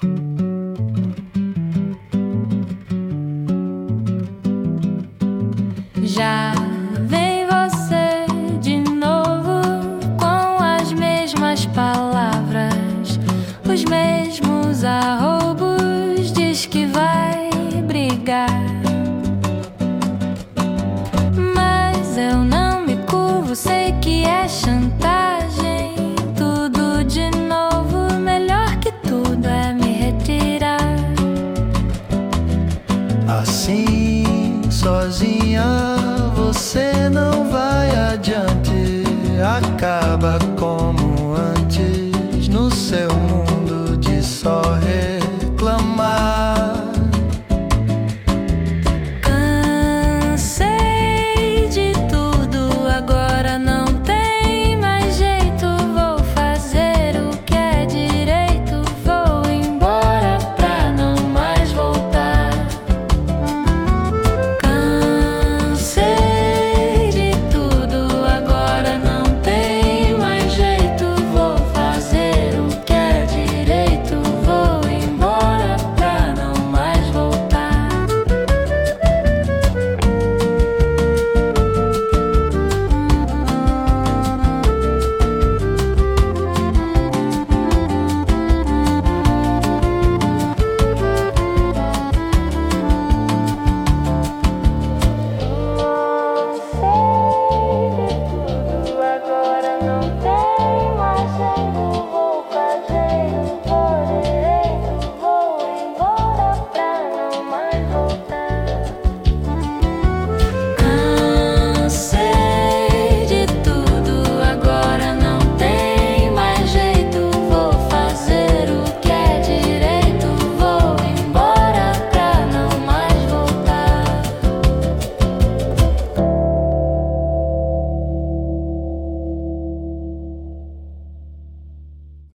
Já vem você de novo com as mesmas palavras, os mesmos arroubos, diz que vai brigar. Mas eu não me curvo, sei que é chantagem. Tudo de novo, melhor que tudo é me retirar. Assim, sozinha, você não vai adiante. Acaba